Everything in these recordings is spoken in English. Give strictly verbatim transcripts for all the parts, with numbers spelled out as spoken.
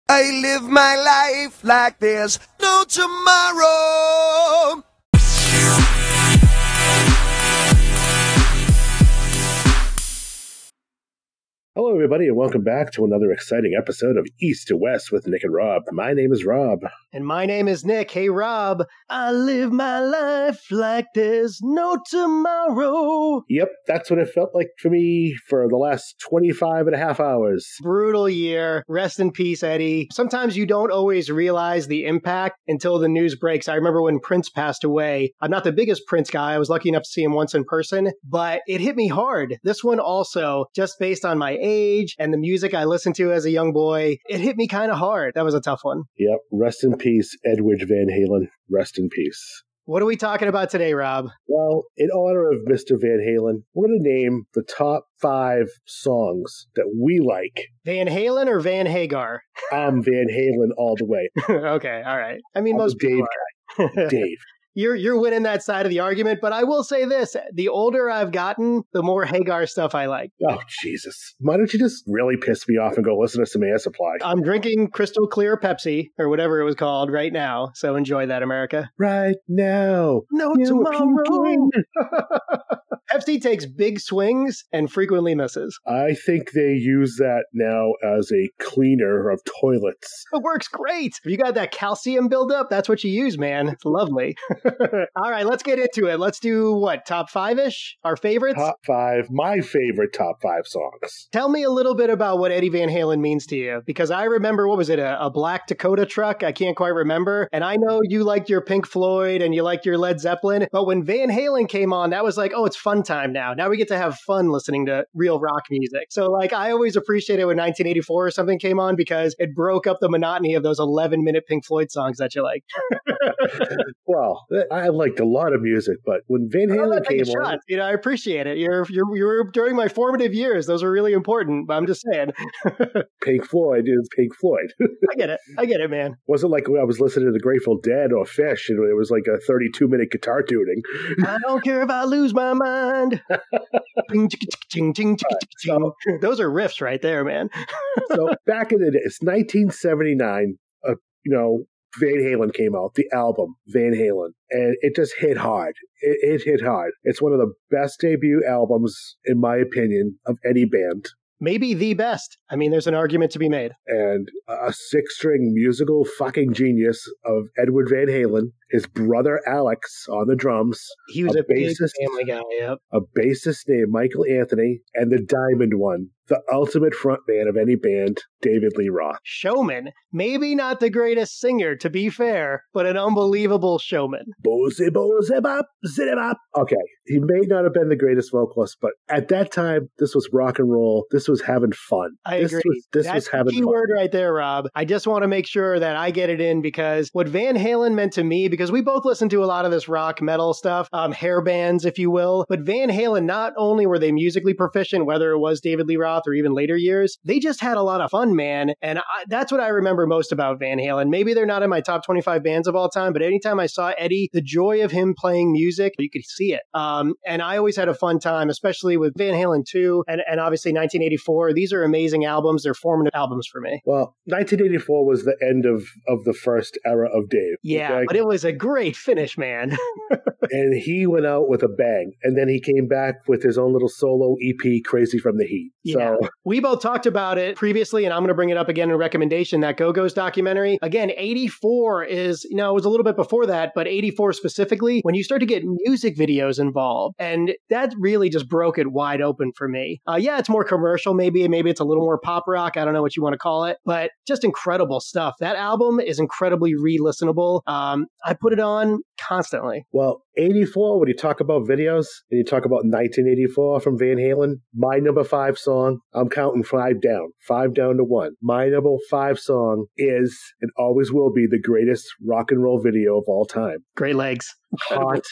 I live my life like there's no tomorrow. Hello, everybody, and welcome back to another exciting episode of East to West with Nick and Rob. My name is Rob. And my name is Nick. Hey, Rob. I live my life like there's no tomorrow. Yep, that's what it felt like for me for the last twenty-five and a half hours. Brutal year. Rest in peace, Eddie. Sometimes you don't always realize the impact until the news breaks. I remember when Prince passed away. I'm not the biggest Prince guy. I was lucky enough to see him once in person, but it hit me hard. This one also, just based on my age and the music I listened to as a young boy, it hit me kind of hard. That was a tough one. Yep, rest in peace, Edwidge Van Halen. Rest in peace. What are we talking about today, Rob? Well, in honor of Mister Van Halen, we're going to name the top five songs that we like. Van Halen or Van Hagar? I'm Van Halen all the way. Okay, all right. I mean, I'm most Dave people guy. Dave. You're you're winning that side of the argument, but I will say this. The older I've gotten, the more Hagar stuff I like. Oh, Jesus. Why don't you just really piss me off and go listen to some Air Supply? I'm drinking crystal clear Pepsi, or whatever it was called, right now. So enjoy that, America. Right now. No You tomorrow. Pepsi takes big swings and frequently misses. I think they use that now as a cleaner of toilets. It works great. If you got that calcium buildup, that's what you use, man. It's lovely. All right, let's get into it. Let's do what, top five-ish? Our favorites? Top five, my favorite top five songs. Tell me a little bit about what Eddie Van Halen means to you, because I remember, what was it, a, a black Dakota truck? I can't quite remember. And I know you liked your Pink Floyd and you liked your Led Zeppelin, but when Van Halen came on, that was like, oh, it's fun time now. Now we get to have fun listening to real rock music. So like, I always appreciated when nineteen eighty-four or something came on because it broke up the monotony of those eleven minute Pink Floyd songs that you like. Well, I liked a lot of music, but when Van Halen came on, shots. You know, I appreciate it. You're, you're, you were during my formative years. Those are really important, but I'm just saying. Pink Floyd is Pink Floyd. I get it. I get it, man. Wasn't like when I was listening to the Grateful Dead or Fish, and it was like a thirty-two minute guitar tuning. I don't care if I lose my mind. Those are riffs right there, man. So back in the day, it's nineteen seventy-nine. Uh, you know, Van Halen came out, the album Van Halen, and it just hit hard. It, it hit hard. It's one of the best debut albums, in my opinion, of any band. Maybe the best. I mean, there's an argument to be made. And a six-string musical fucking genius of Edward Van Halen, his brother Alex on the drums. He was a, a bassist, big Family Guy, yep. A bassist named Michael Anthony, and the Diamond One, the ultimate frontman of any band, David Lee Roth. Showman. Maybe not the greatest singer, to be fair, but an unbelievable showman. Bozy, bozy, bop, zitty, bop. Okay, he may not have been the greatest vocalist, but at that time, this was rock and roll. This was having fun. I this agree. Was, this That's was having the key fun. word right there, Rob. I just want to make sure that I get it in because what Van Halen meant to me, because we both listened to a lot of this rock metal stuff, um, hair bands, if you will, but Van Halen, not only were they musically proficient, whether it was David Lee Roth or even later years, they just had a lot of fun, man. And I, that's what I remember most about Van Halen. Maybe they're not in my top twenty-five bands of all time, but anytime I saw Eddie, the joy of him playing music, you could see it. Um, and I always had a fun time, especially with Van Halen two and, and obviously nineteen eighty-four. These are amazing albums. They're formative albums for me. Well, nineteen eighty-four was the end of, of the first era of Dave. Yeah, okay? But it was a great finish, man. And he went out with a bang. And then he came back with his own little solo E P, Crazy from the Heat. Yeah. So We both talked about it previously, and I'm going to bring it up again in a recommendation, that Go-Go's documentary. Again, eighty-four is, you know, it was a little bit before that, but eighty-four specifically, when you start to get music videos involved. And that really just broke it wide open for me. Uh, yeah, it's more commercial, maybe. Maybe it's a little more pop rock. I don't know what you want to call it, but just incredible stuff. That album is incredibly re-listenable. Um, I put it on constantly. Well, eighty-four, when you talk about videos and you talk about nineteen eighty-four from Van Halen, my number five song, I'm counting five down, five down to one. My number five song is and always will be the greatest rock and roll video of all time. Great legs. Hot,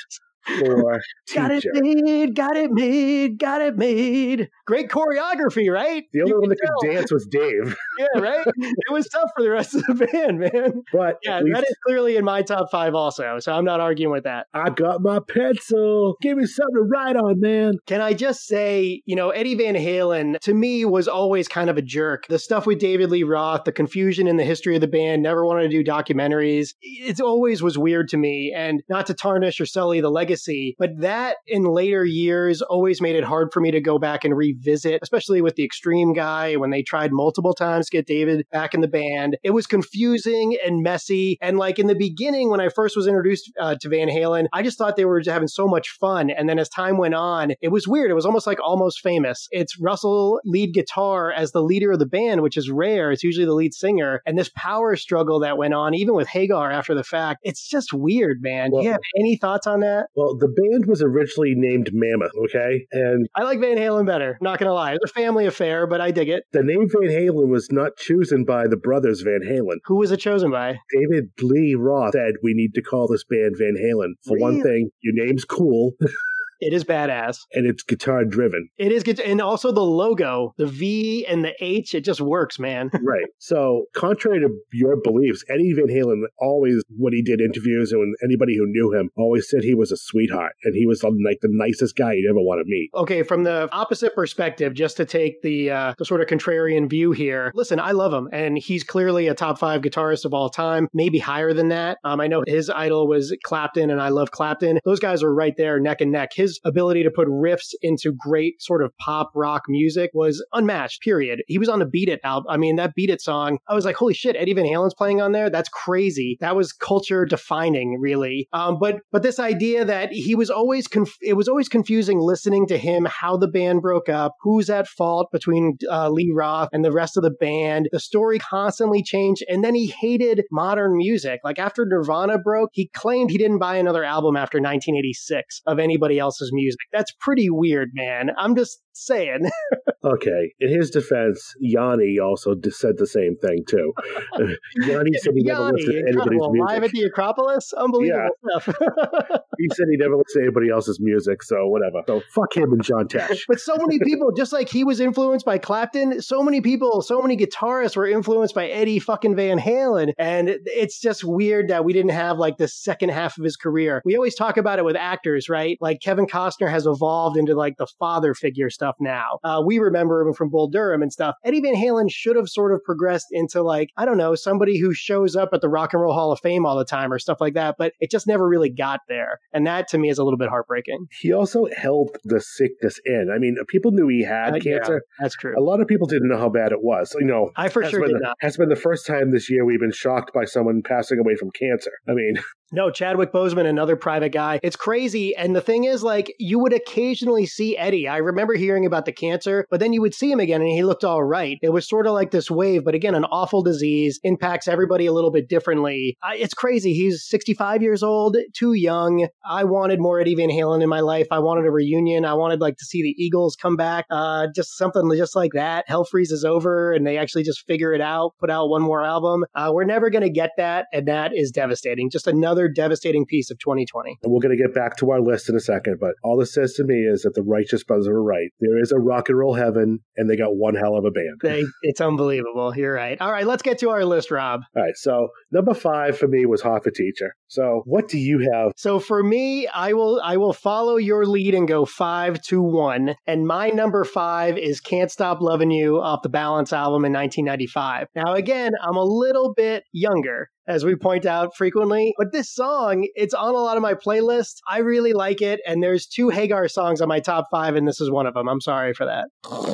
for Got it Teacher. made, got it made, got it made. Great choreography, right? The only You one can that could tell. dance was Dave. Yeah, right? It was tough for the rest of the band, man. But Yeah, at least that is clearly in my top five also, so I'm not arguing with that. I got my pencil. Give me something to write on, man. Can I just say, you know, Eddie Van Halen, to me, was always kind of a jerk. The stuff with David Lee Roth, the confusion in the history of the band, never wanted to do documentaries. It always was weird to me, and not to tarnish or sully the legacy, but that in later years always made it hard for me to go back and revisit, especially with the Extreme Guy, when they tried multiple times to get David back in the band. It was confusing and messy, and like in the beginning, when I first was introduced uh, to Van Halen, I just thought they were having so much fun, and then as time went on, it was weird. It was almost like Almost Famous. It's Russell lead guitar as the leader of the band, which is rare. It's usually the lead singer, and this power struggle that went on, even with Hagar after the fact, it's just weird, man. Well, Do you have any thoughts on that? Well, the band was originally named Mammoth, okay? And I like Van Halen better, not gonna lie. It's a family affair, but I dig it. the name Van Halen was not chosen by the brothers Van Halen. Who was it chosen by? David Lee Roth said, we need to call this band Van Halen. For one Really? thing, your name's cool, It is badass. and it's guitar driven. It is good. And also the logo, the V and the H, it just works, man. Right. So, contrary to your beliefs, Eddie Van Halen always, when he did interviews and when anybody who knew him, always said he was a sweetheart and he was like the nicest guy you'd ever want to meet. Okay, from the opposite perspective, just to take the uh, the sort of contrarian view here. Listen, I love him, and he's clearly a top five guitarist of all time, maybe higher than that. Um, I know his idol was Clapton, and I love Clapton. Those guys are right there, neck and neck. His ability to put riffs into great sort of pop rock music was unmatched, period. He was on the Beat It album. I mean, that Beat It song, I was like, holy shit, Eddie Van Halen's playing on there? That's crazy. That was culture defining, really. Um, but but this idea that he was always, conf- it was always confusing listening to him, how the band broke up, who's at fault between uh, Lee Roth and the rest of the band. The story constantly changed, and then he hated modern music. Like after Nirvana broke, he claimed he didn't buy another album after nineteen eighty-six of anybody else's music. That's pretty weird, man. I'm just saying. Okay. In his defense, Yanni also d- said the same thing, too. Yanni said he never Yanni, listened to anybody's incredible. music. Live at the Acropolis? Unbelievable stuff. He said he never listened to anybody else's music, so whatever. So fuck him and John Tesh. But so many people, just like he was influenced by Clapton, so many people, so many guitarists were influenced by Eddie fucking Van Halen. And it's just weird that we didn't have like the second half of his career. We always talk about it with actors, right? Like Kevin Costner has evolved into like the father figure stuff now. Uh, we remember him from Bull Durham and stuff. Eddie Van Halen should have sort of progressed into like, I don't know, somebody who shows up at the Rock and Roll Hall of Fame all the time or stuff like that. But it just never really got there. And that to me is a little bit heartbreaking. He also held the sickness in. I mean, people knew he had Uh, yeah, cancer. that's true. A lot of people didn't know how bad it was. You know, I for has sure been did the, not. has been the first time this year we've been shocked by someone passing away from cancer. I mean, No, Chadwick Boseman, another private guy. It's crazy. And the thing is, like, you would occasionally see Eddie. I remember hearing about the cancer, but then you would see him again and he looked all right. It was sort of like this wave, but again, an awful disease impacts everybody a little bit differently. I, it's crazy. He's sixty-five years old, too young. I wanted more Eddie Van Halen in my life. I wanted a reunion. I wanted, like, to see the Eagles come back. Uh, just something just like that. Hell freezes over and they actually just figure it out, put out one more album. Uh, we're never going to get that. And that is devastating. Just another devastating piece of twenty twenty. and we're going to get back to our list in a second, but all this says to me is that the Righteous Brothers were right. There is a rock and roll heaven, and they got one hell of a band. They, it's unbelievable. You're right. All right, let's get to our list, Rob. All right, so number five for me was Hot for Teacher. So what do you have? So for me, I will I will follow your lead and go five to one. And my number five is Can't Stop Loving You off the Balance album in nineteen ninety-five. Now again, I'm a little bit younger, as we point out frequently. But this song, it's on a lot of my playlists. I really like it. And there's two Hagar songs on my top five, and this is one of them. I'm sorry for that.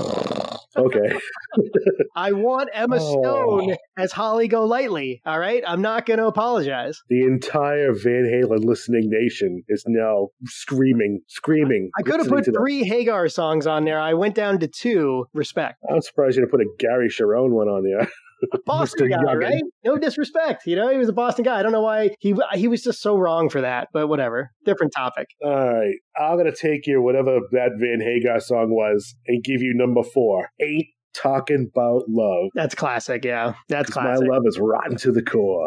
Okay. I want Emma Oh. Stone as Holly Golightly. All right? I'm not going to apologize. The entire Van Halen listening nation is now screaming, screaming. I could have listening put to that. three Hagar songs on there. I went down to two. Respect. I'm surprised you didn't put a Gary Sharon one on there. Boston Mister guy, Youngin. right? No disrespect. You know, he was a Boston guy. I don't know why he he was just so wrong for that, but whatever. Different topic. All right. I'm going to take your whatever that Van Hagar song was and give you number four. Ain't Talking About Love. That's classic, yeah. That's 'Cause classic. My love is rotten to the core.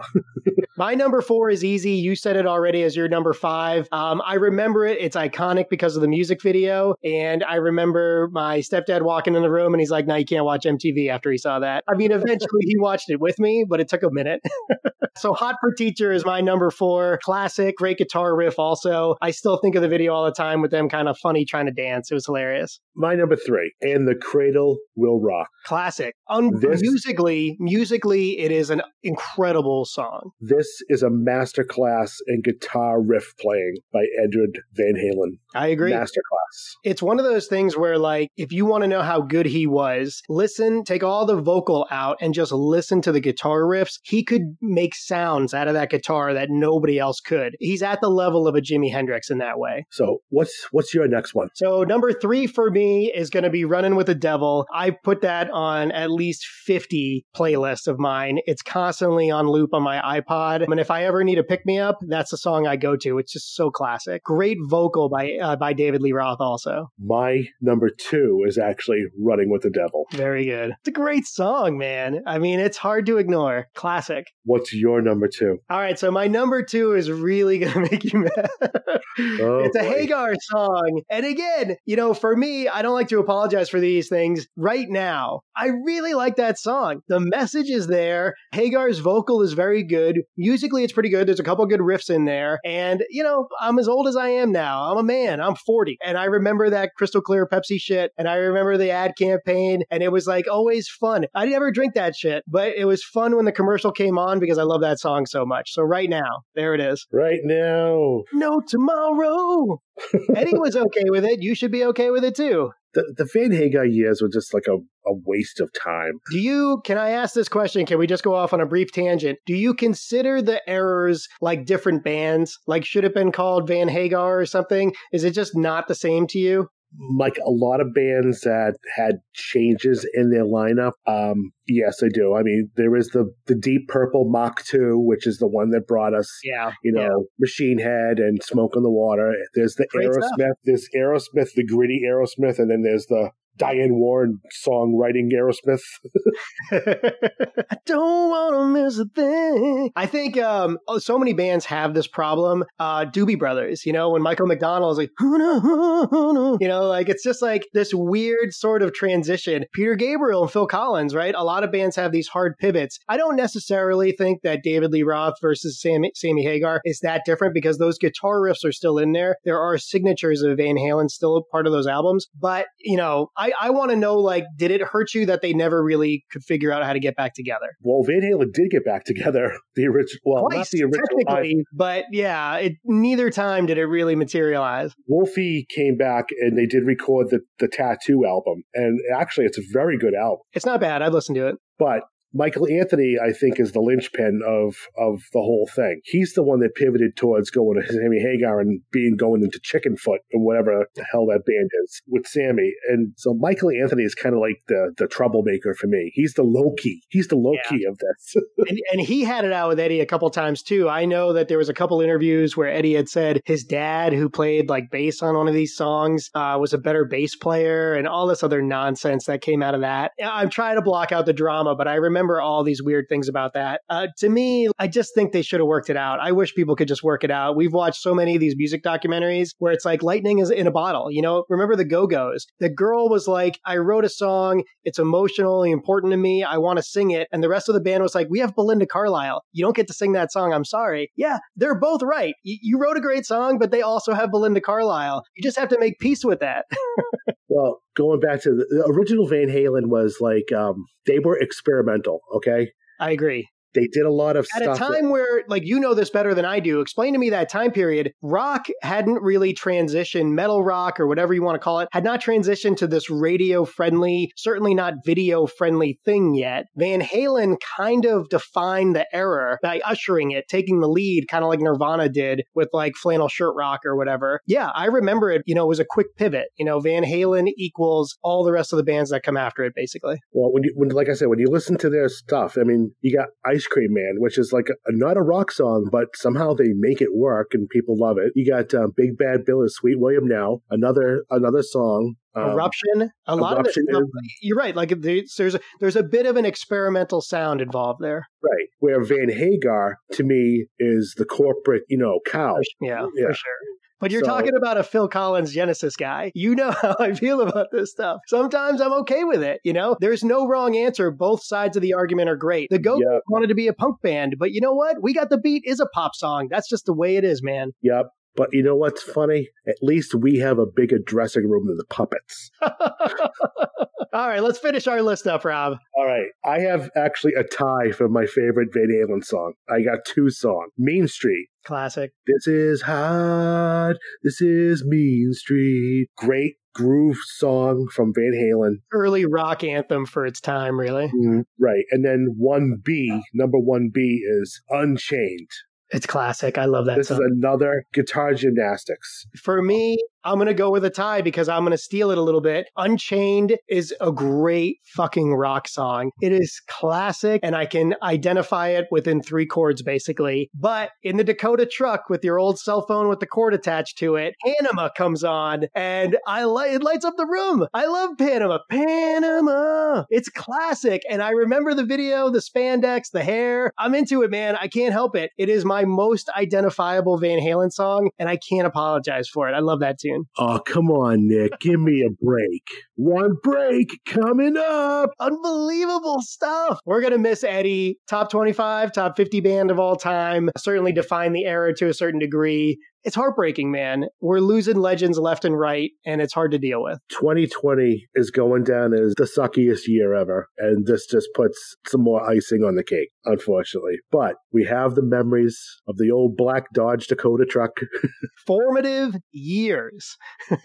My number four is easy. You said it already as your number five. Um, I remember it. It's iconic because of the music video. And I remember my stepdad walking in the room and he's like, no, you can't watch M T V after he saw that. I mean, eventually he watched it with me, but it took a minute. So Hot for Teacher is my number four. Classic, great guitar riff also. I still think of the video all the time with them kind of funny trying to dance. It was hilarious. My number three, And the Cradle Will Rock. Classic. Un- This- musically, musically, it is an incredible song. This is a masterclass in guitar riff playing by Edward Van Halen. I agree. Masterclass. It's one of those things where, like, if you want to know how good he was, listen, take all the vocal out and just listen to the guitar riffs. He could make sounds out of that guitar that nobody else could. He's at the level of a Jimi Hendrix in that way. So what's what's your next one? So number three for me is going to be Running with the Devil. I put that on at least fifty playlists of mine. It's constantly on loop on my iPod. And if I ever need a pick-me-up, that's the song I go to. It's just so classic. Great vocal by uh, by David Lee Roth also. My number two is actually Running with the Devil. Very good. It's a great song, man. I mean, it's hard to ignore. Classic. What's your number two? All right, so my number two is really going to make you mad. Oh, It's a boy. Hagar song. And again, you know, for me, I don't like to apologize for these things right now. I really like that song. The message is there. Hagar's vocal is very good. Musically, it's pretty good. There's a couple good riffs in there. And, you know, I'm as old as I am now. I'm a man. I'm forty. And I remember that Crystal Clear Pepsi shit. And I remember the ad campaign. And it was like always fun. I never drink that shit, but it was fun when the commercial came on because I love that song so much. So right now, there it is. Right now. No tomorrow. Eddie was okay with it. You should be okay with it too. The, the Van Hagar years were just like a, a waste of time. Do you, can I ask this question? Can we just go off on a brief tangent? Do you consider the errors like different bands? Like, should it have been called Van Hagar or something? Is it just not the same to you? Like a lot of bands that had changes in their lineup, um, yes, I do. I mean, there is the, the Deep Purple Mach two, which is the one that brought us, Yeah. you know, yeah. Machine Head and Smoke on the Water. There's the Great Aerosmith, stuff. there's Aerosmith, the gritty Aerosmith, and then there's the Diane Warren songwriting Aerosmith. I don't want to miss a thing. I think um, oh, so many bands have this problem. Uh, Doobie Brothers, you know, when Michael McDonald is like, you know, like it's just like this weird sort of transition. Peter Gabriel and Phil Collins, right? A lot of bands have these hard pivots. I don't necessarily think that David Lee Roth versus Sammy, Sammy Hagar is that different because those guitar riffs are still in there. There are signatures of Van Halen still a part of those albums. But, you know, I, I want to know, like, did it hurt you that they never really could figure out how to get back together? Well, Van Halen did get back together. The original, well, Twice, not the original. technically, but yeah, it, neither time did it really materialize. Wolfie came back and they did record the, the Tattoo album. And actually, it's a very good album. It's not bad. I'd listen to it. But Michael Anthony, I think, is the linchpin of of the whole thing. He's the one that pivoted towards going to Sammy Hagar and being going into Chickenfoot and whatever the hell that band is with Sammy. And so Michael Anthony is kind of like the the troublemaker for me. He's the low-key. He's the low-key yeah. of this. and, and he had it out with Eddie a couple times, too. I know that there was a couple interviews where Eddie had said his dad, who played like bass on one of these songs, uh, was a better bass player and all this other nonsense that came out of that. I'm trying to block out the drama, but I remember all these weird things about that. Uh, to me, I just think they should have worked it out. I wish people could just work it out. We've watched so many of these music documentaries where it's like lightning is in a bottle. You know, remember the Go-Go's? The girl was like, I wrote a song. It's emotionally important to me. I want to sing it. And the rest of the band was like, we have Belinda Carlisle. You don't get to sing that song. I'm sorry. Yeah, they're both right. Y- you wrote a great song, but they also have Belinda Carlisle. You just have to make peace with that. Well, going back to the, the original Van Halen was like, um, they were experimental, okay? I agree. They did a lot of At stuff. At a time that, where, like, you know this better than I do. Explain to me that time period. Rock hadn't really transitioned, metal rock or whatever you want to call it, had not transitioned to this radio-friendly, certainly not video-friendly thing yet. Van Halen kind of defined the era by ushering it, taking the lead, kind of like Nirvana did with, like, flannel shirt rock or whatever. Yeah, I remember it, you know, it was a quick pivot. You know, Van Halen equals all the rest of the bands that come after it, basically. Well, when you, when, like I said, when you listen to their stuff, I mean, you got Ice Ice Cream Man, which is like a, not a rock song, but somehow they make it work and people love it. You got um, Big Bad Bill is Sweet William Now, another another song. Um, Eruption. A lot Eruption of it. Is, you're right. Like there's a, there's a bit of an experimental sound involved there. Right. Where Van Hagar, to me, is the corporate, you know, cow. Yeah, yeah. for sure. But you're so, talking about a Phil Collins Genesis guy. You know how I feel about this stuff. Sometimes I'm okay with it, you know? There's no wrong answer. Both sides of the argument are great. The Go-Go's yep. wanted to be a punk band, but you know what? We Got the Beat is a pop song. That's just the way it is, man. Yep. But you know what's funny? At least we have a bigger dressing room than the Puppets. All right, let's finish our list up, Rob. All right. I have actually a tie for my favorite Van Halen song. I got two songs. Mean Street. Classic. This is hard. This is Mean Street. Great groove song from Van Halen. Early rock anthem for its time, really. Mm, right. And then one B, number one B is Unchained. It's classic. I love that This song. is another guitar gymnastics. For me, I'm going to go with a tie because I'm going to steal it a little bit. Unchained is a great fucking rock song. It is classic and I can identify it within three chords basically. But in the Dakota truck with your old cell phone with the cord attached to it, Panama comes on and I li- it lights up the room. I love Panama. Panama. It's classic. And I remember the video, the spandex, the hair. I'm into it, man. I can't help it. It is my most identifiable Van Halen song and I can't apologize for it. I love that tune. Oh, come on, Nick. Give me a break. One break coming up. Unbelievable stuff. We're going to miss Eddie. Top twenty-five, top fifty band of all time. Certainly defined the era to a certain degree. It's heartbreaking, man. We're losing legends left and right, and it's hard to deal with. twenty twenty is going down as the suckiest year ever, and this just puts some more icing on the cake, unfortunately. But we have the memories of the old black Dodge Dakota truck. Formative years.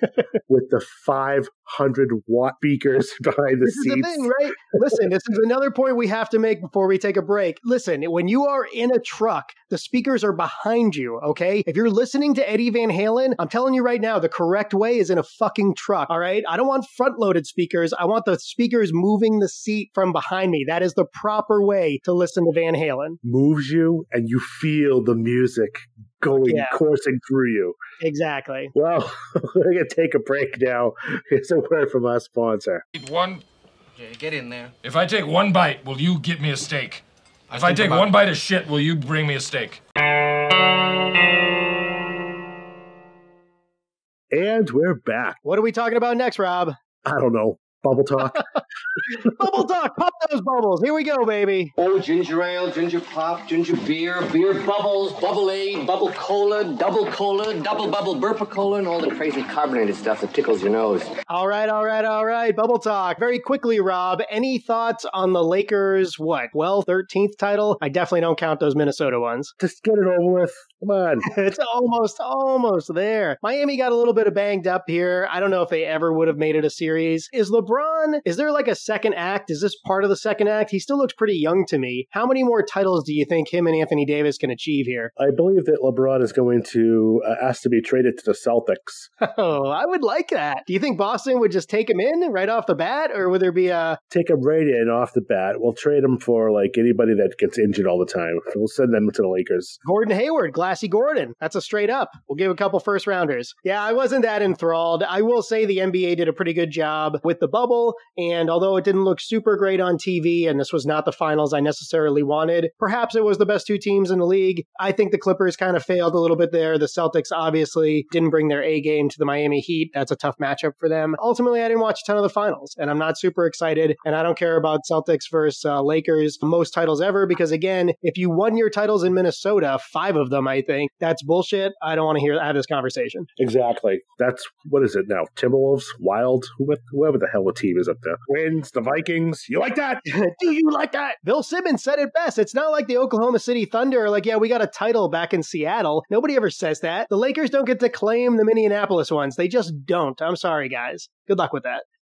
With the five hundred watt speakers behind the this seats. This is the thing, right? Listen, this is another point we have to make before we take a break. Listen, when you are in a truck, the speakers are behind you, okay? If you're listening to Eddie Van Halen, I'm telling you right now, the correct way is in a fucking truck, all right? I don't want front-loaded speakers. I want the speakers moving the seat from behind me. That is the proper way to listen to Van Halen. Moves you, and you feel the music going, yeah. coursing through you. Exactly. Well, we're going to take a break now. Here's a word from our sponsor. One. Okay, get in there. If I take one bite, will you get me a steak? If I, I take about... one bite of shit, will you bring me a steak? And we're back. What are we talking about next, Rob? I don't know. Bubble talk. Bubble talk. Pop those bubbles. Here we go, baby. Oh, ginger ale, ginger pop, ginger beer, beer bubbles, bubble aid, bubble cola, double cola, double bubble burpa-cola, and all the crazy carbonated stuff that tickles your nose. All right, all right, all right. Bubble talk. Very quickly, Rob, any thoughts on the Lakers, what, twelfth, thirteenth title? I definitely don't count those Minnesota ones. Just get it over with. Come on. It's almost, almost there. Miami got a little bit of banged up here. I don't know if they ever would have made it a series. Is LeBron, is there like a second act? Is this part of the second act? He still looks pretty young to me. How many more titles do you think him and Anthony Davis can achieve here? I believe that LeBron is going to uh, ask to be traded to the Celtics. Oh, I would like that. Do you think Boston would just take him in right off the bat, or would there be a... Take him right in off the bat. We'll trade him for like anybody that gets injured all the time. We'll send them to the Lakers. Gordon Hayward, Glassy Gordon. That's a straight up. We'll give a couple first rounders. Yeah, I wasn't that enthralled. I will say the N B A did a pretty good job with the bubble, and although it didn't look super great on T V, and this was not the finals I necessarily wanted, perhaps it was the best two teams in the league. I think the Clippers kind of failed a little bit there. The Celtics obviously didn't bring their A game to the Miami Heat. That's a tough matchup for them. Ultimately, I didn't watch a ton of the finals, and I'm not super excited, and I don't care about Celtics versus uh, Lakers, most titles ever, because again, if you won your titles in Minnesota, five of them, I think, that's bullshit. I don't want to hear have this conversation. Exactly. That's, what is it now? Timberwolves? Wild? Whoever the hell the team is up there. Wins, the Vikings. You like that? Do you like that? Bill Simmons said it best. It's not like the Oklahoma City Thunder are like, yeah, we got a title back in Seattle. Nobody ever says that. The Lakers don't get to claim the Minneapolis ones. They just don't. I'm sorry, guys. Good luck with that.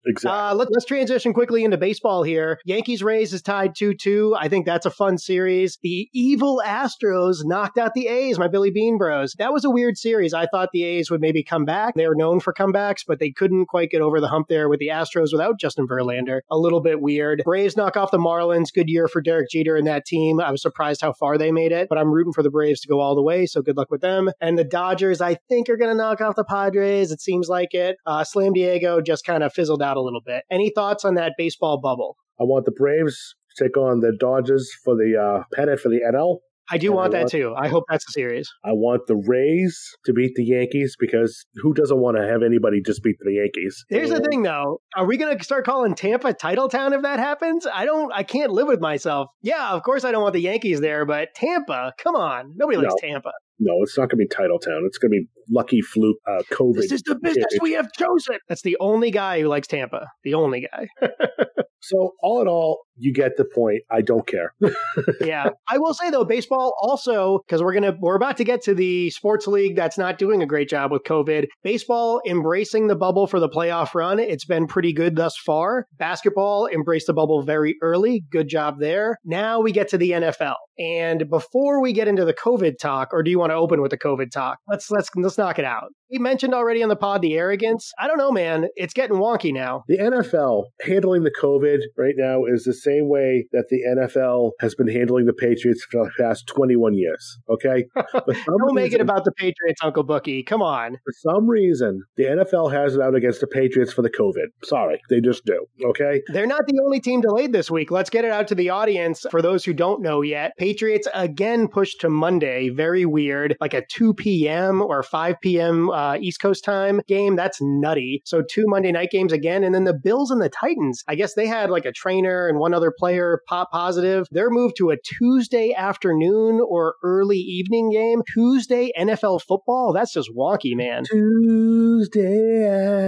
Exactly. Uh, let, let's transition quickly into baseball here. Yankees-Rays is tied two two. I think that's a fun series. The evil Astros knocked out the A's, my Billy Bean Bros. That was a weird series. I thought the A's would maybe come back. They were known for comebacks, but they couldn't quite get over the hump there with the Astros without Justin Verlander. A little bit weird. Braves knock off the Marlins. Good year for Derek Jeter and that team. I was surprised how far they made it, but I'm rooting for the Braves to go all the way, so good luck with them. And the Dodgers, I think, are going to knock off the Padres. It seems like it. Uh, Slam Diego just kind of fizzled out a little bit. Any thoughts on that baseball bubble? I want the Braves to take on the Dodgers for the uh, pennant for the N L. I do and want I that want, too. I hope that's a series. I want the Rays to beat the Yankees because who doesn't want to have anybody just beat the Yankees? Here's and, the thing, though. Are we going to start calling Tampa Titletown if that happens? I don't. I can't live with myself. Yeah, of course I don't want the Yankees there, but Tampa, come on. Nobody likes no. Tampa. No, it's not going to be Titletown. It's going to be Lucky Fluke uh, COVID. This is the business image. we have chosen. That's the only guy who likes Tampa. The only guy. So all in all, you get the point. I don't care. Yeah. I will say, though, baseball also, because we're going to, we're about to get to the sports league that's not doing a great job with COVID. Baseball embracing the bubble for the playoff run. It's been pretty good thus far. Basketball embraced the bubble very early. Good job there. Now we get to the N F L. And before we get into the COVID talk, or do you want to open with the COVID talk? Let's let's let's knock it out. We mentioned already on the pod the arrogance. I don't know, man. It's getting wonky now. The N F L handling the COVID right now is the same way that the N F L has been handling the Patriots for the past twenty-one years. Okay, but don't make reason, it about the Patriots, Uncle Bookie. Come on. For some reason, the N F L has it out against the Patriots for the COVID. Sorry, they just do. Okay, they're not the only team delayed this week. Let's get it out to the audience for those who don't know yet. Patriots again pushed to Monday. Very weird, like a two p.m. or five p.m. Uh, East Coast time game. That's nutty. So two Monday night games again. And then the Bills and the Titans. I guess they had like a trainer and one other player pop positive. They're moved to a Tuesday afternoon or early evening game. Tuesday N F L football. That's just wonky, man. Tuesday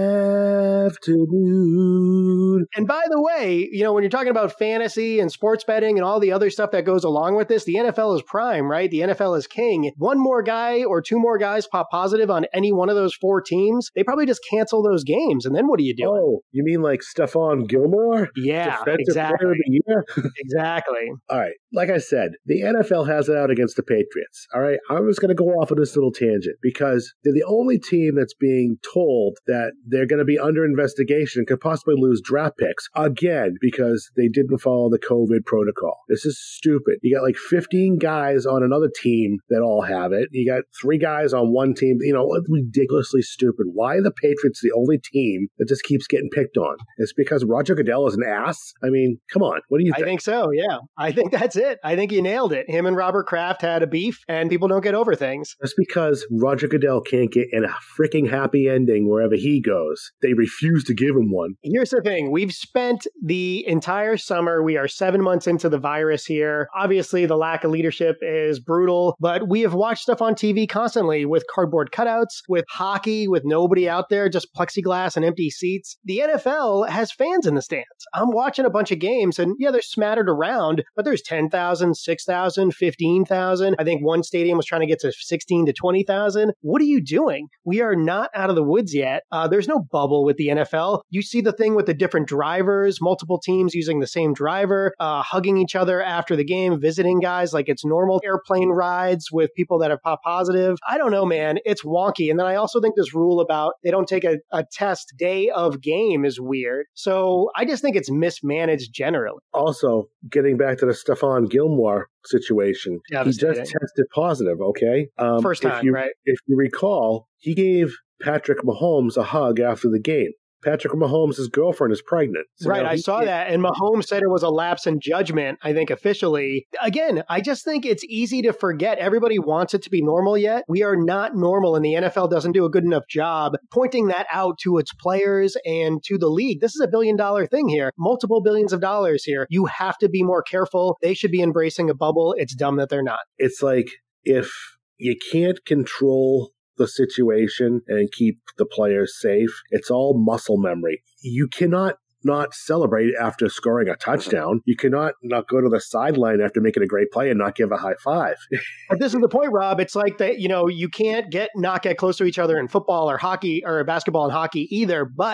afternoon. And by the way, you know, when you're talking about fantasy and sports betting and all the other stuff that goes along with this, the N F L is prime, right? The N F L is king. One more guy or two more guys pop positive on any one of those four teams, they probably just cancel those games. And then what are you doing? Oh, you mean like Stephon Gilmore? Yeah, Defensive exactly. Player of the year? Exactly. All right. Like I said, the N F L has it out against the Patriots. All right. I was going to go off on this little tangent because they're the only team that's being told that they're going to be under investigation and could possibly lose draft picks again because they didn't follow the COVID protocol. This is stupid. You got like fifteen guys on another team that all have it. You got three guys on one team. You know, it's ridiculously stupid. Why are the Patriots the only team that just keeps getting picked on? It's because Roger Goodell is an ass? I mean, come on. What do you think? I think so, yeah. I think that's it. I think you nailed it. Him and Robert Kraft had a beef, and people don't get over things. Just because Roger Goodell can't get in a freaking happy ending wherever he goes, they refuse to give him one. Here's the thing. We've spent the entire summer. We are seven months into the virus here. Obviously, the lack of leadership is brutal, but we have watched stuff on T V constantly with cardboard cutouts, with hockey, with nobody out there, just plexiglass and empty seats. The N F L has fans in the stands. I'm watching a bunch of games, and yeah, they're smattered around, but there's ten thousand, six thousand, fifteen thousand. I think one stadium was trying to get to sixteen to twenty thousand. What are you doing? We are not out of the woods yet. Uh, there's no bubble with the N F L. You see the thing with the different drivers, multiple teams using the same driver, uh, hugging each other after the game, visiting guys like it's normal airplane rides with people that have pop positive. I don't know, man. It's wonky. And then I also think this rule about they don't take a, a test day of game is weird. So I just think it's mismanaged generally. Also, getting back to the Stephon Gilmore situation, he just tested positive, okay? Um, First time, if you, right? If you recall, he gave Patrick Mahomes a hug after the game. Patrick Mahomes' girlfriend is pregnant. So right, I saw that. And Mahomes said it was a lapse in judgment, I think, officially. Again, I just think it's easy to forget. Everybody wants it to be normal yet. We are not normal, and the N F L doesn't do a good enough job pointing that out to its players and to the league. This is a billion-dollar thing here. Multiple billions of dollars here. You have to be more careful. They should be embracing a bubble. It's dumb that they're not. It's like if you can't control the situation and keep the players safe, it's all muscle memory. You cannot not celebrate after scoring a touchdown. You cannot not go to the sideline after making a great play and not give a high five. But this is the point, Rob. It's like that, you know, you can't get not get close to each other in football or hockey or basketball and hockey either, but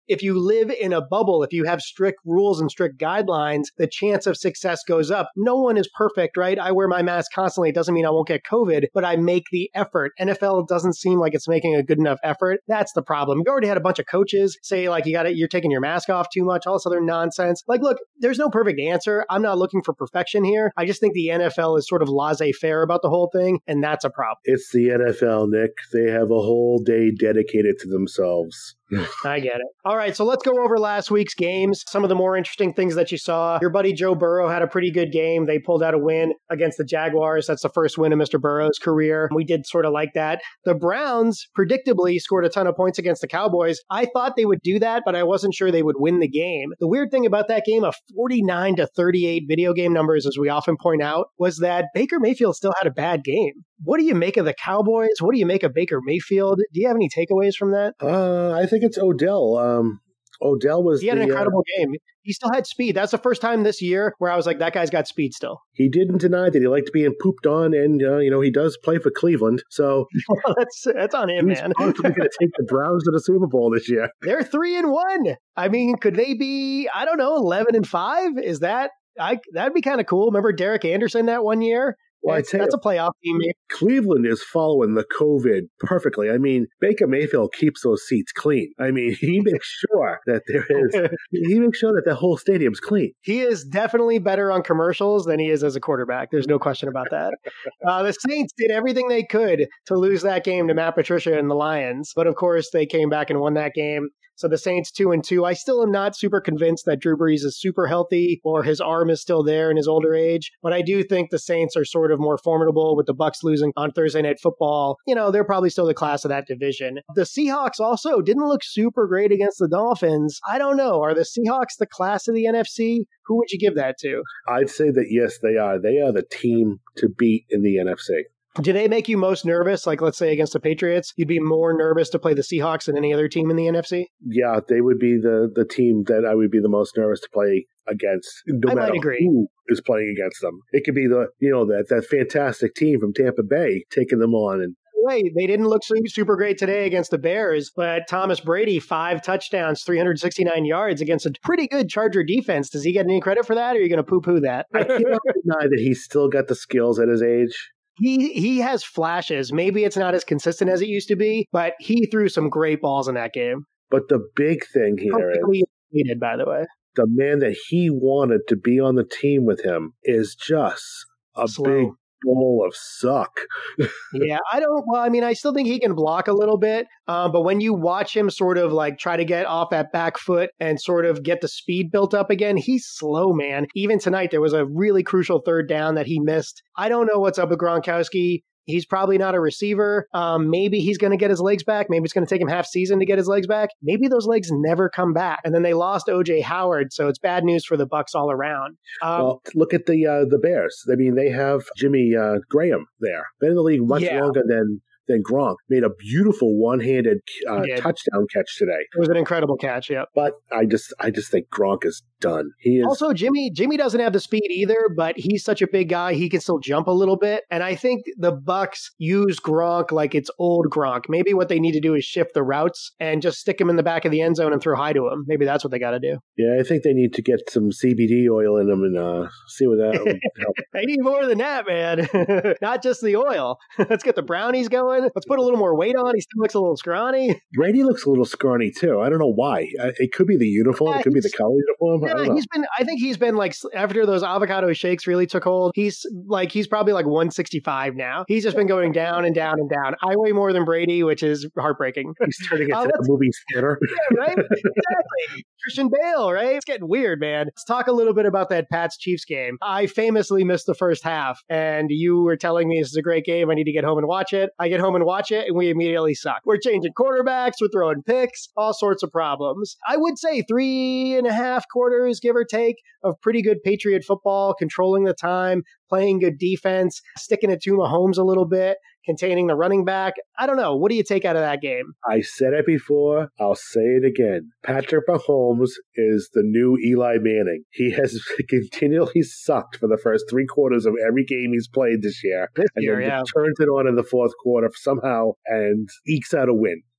if you live in a bubble, if you have strict rules and strict guidelines, the chance of success goes up. No one is perfect, right? I wear my mask constantly. It doesn't mean I won't get COVID, but I make the effort. N F L doesn't seem like it's making a good enough effort. That's the problem. You already had a bunch of coaches say like you got it, you're taking your mask off too much, all this other nonsense. Like, look, there's no perfect answer. I'm not looking for perfection here. I just think the N F L is sort of laissez-faire about the whole thing, and that's a problem. It's the N F L, Nick. They have a whole day dedicated to themselves. I get it. All right, so let's go over last week's games. Some of the more interesting things that you saw. Your buddy Joe Burrow had a pretty good game. They pulled out a win against the Jaguars. That's the first win in Mister Burrow's career. We did sort of like that. The Browns predictably scored a ton of points against the Cowboys. I thought they would do that, but I wasn't sure they would win the game. The weird thing about that game, a forty-nine to thirty-eight video game numbers, as we often point out, was that Baker Mayfield still had a bad game. What do you make of the Cowboys? What do you make of Baker Mayfield? Do you have any takeaways from that? Uh, I think it's Odell. Um, Odell was He had the, an incredible uh, game. He still had speed. That's the first time this year where I was like, that guy's got speed still. He didn't deny that he liked being pooped on, and, uh, you know, he does play for Cleveland. So that's that's on him, he's man. going to take the Browns to the Super Bowl this year. They're three and one. I mean, could they be, I don't know, eleven and five? Is that, I that'd be kind of cool. Remember Derek Anderson that one year? Well, that's, that's a playoff team. Cleveland is following the COVID perfectly. I mean, Baker Mayfield keeps those seats clean. I mean, he makes sure that there is, he makes sure that the whole stadium's clean. He is definitely better on commercials than he is as a quarterback. There's no question about that. uh, the Saints did everything they could to lose that game to Matt Patricia and the Lions. But of course, they came back and won that game. So the Saints two and two. I still am not super convinced that Drew Brees is super healthy or his arm is still there in his older age. But I do think the Saints are sort of more formidable with the Bucs losing on Thursday Night Football. You know, they're probably still the class of that division. The Seahawks also didn't look super great against the Dolphins. I don't know. Are the Seahawks the class of the N F C? Who would you give that to? I'd say that, yes, they are. They are the team to beat in the N F C. Do they make you most nervous? Like, let's say against the Patriots, you'd be more nervous to play the Seahawks than any other team in the N F C? Yeah, they would be the, the team that I would be the most nervous to play against, no I matter might agree. who is playing against them. It could be the, you know, that, that fantastic team from Tampa Bay taking them on. And way, they didn't look super great today against the Bears, but Thomas Brady, five touchdowns, three hundred sixty-nine yards against a pretty good Charger defense. Does he get any credit for that, or are you going to poo-poo that? I cannot deny that he's still got the skills at his age. He he has flashes. Maybe it's not as consistent as it used to be, but he threw some great balls in that game. But the big thing here Perfectly is, needed, by the way, the man that he wanted to be on the team with him is just a Slow. big bowl of suck. Yeah, I don't, well, I mean, I still think he can block a little bit, um, but when you watch him sort of like try to get off that back foot and sort of get the speed built up again, he's slow, man. Even tonight, there was a really crucial third down that he missed. I don't know what's up with Gronkowski. He's probably not a receiver. Um, maybe he's going to get his legs back. Maybe it's going to take him half season to get his legs back. Maybe those legs never come back. And then they lost O J Howard, so it's bad news for the Bucs all around. Um, well, look at the uh, the Bears. I mean, they have Jimmy uh, Graham there. Been in the league much yeah. longer than than Gronk. Made a beautiful one-handed uh, touchdown catch today. It was an incredible catch, yeah. But I just I just think Gronk is done. He is also Jimmy. Jimmy doesn't have the speed either, but he's such a big guy. He can still jump a little bit. And I think the Bucs use Gronk like it's old Gronk. Maybe what they need to do is shift the routes and just stick him in the back of the end zone and throw high to him. Maybe that's what they got to do. Yeah, I think they need to get some C B D oil in them and uh, see what that would help. They need more than that, man. Not just the oil. Let's get the brownies going. Let's put a little more weight on. He still looks a little scrawny. Brady looks a little scrawny too. I don't know why. It could be the uniform. Yeah, it could be the color uniform. I don't know. He's been. I think he's been like after those avocado shakes really took hold. He's like he's probably like one sixty-five now. He's just been going down and down and down. I weigh more than Brady, which is heartbreaking. He's turning into uh, a movie theater. Yeah, right. Exactly. Christian Bale, right? It's getting weird, man. Let's talk a little bit about that Pats Chiefs game. I famously missed the first half, and you were telling me this is a great game. I need to get home and watch it. I get home and watch it, and we immediately suck. We're changing quarterbacks. We're throwing picks. All sorts of problems. I would say three and a half quarters, give or take, of pretty good Patriot football, controlling the time, playing good defense, sticking it to Mahomes a little bit, containing the running back. I don't know. What do you take out of that game? I said it before. I'll say it again. Patrick Mahomes is the new Eli Manning. He has continually sucked for the first three quarters of every game he's played this year. This and year, then yeah. turns it on in the fourth quarter somehow and ekes out a win.